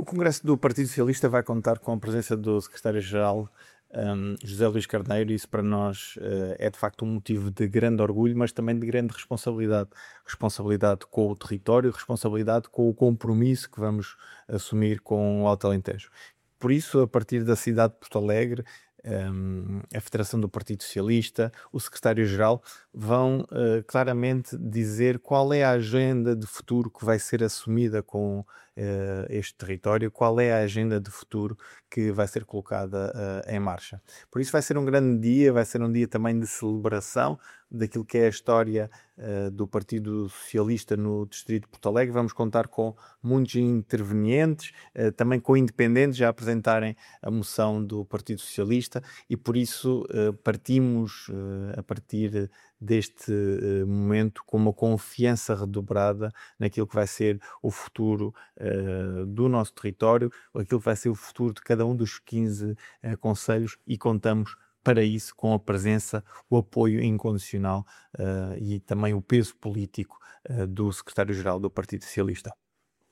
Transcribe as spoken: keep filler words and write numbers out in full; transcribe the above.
O Congresso do Partido Socialista vai contar com a presença do secretário-geral um, José Luís Carneiro. Isso para nós uh, é de facto um motivo de grande orgulho, mas também de grande responsabilidade. Responsabilidade com o território, responsabilidade com o compromisso que vamos assumir com o Alto Alentejo. Por isso, a partir da cidade de Porto Alegre, um, a Federação do Partido Socialista, o secretário-geral vão uh, claramente dizer qual é a agenda de futuro que vai ser assumida com uh, este território, qual é a agenda de futuro que vai ser colocada uh, em marcha. Por isso vai ser um grande dia, vai ser um dia também de celebração daquilo que é a história uh, do Partido Socialista no Distrito de Porto Alegre. Vamos contar com muitos intervenientes, uh, também com independentes a apresentarem a moção do Partido Socialista, e por isso uh, partimos uh, a partir deste uh, momento com uma confiança redobrada naquilo que vai ser o futuro uh, do nosso território, aquilo que vai ser o futuro de cada um dos quinze uh, concelhos, e contamos para isso com a presença, o apoio incondicional uh, e também o peso político uh, do secretário-geral do Partido Socialista.